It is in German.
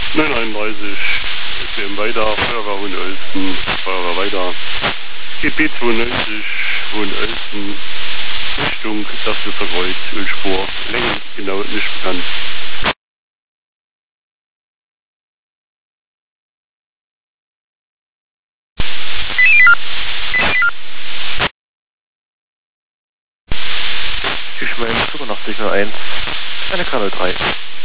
939, FM weiter, Feuerwehr Hohenölzen, Feuerwehr weiter, Gebiet 92, Hohenölzen, Richtung Erstes Kreuz, Ölspur, Länge genau nicht bekannt. Ich meine 8501, eine K03.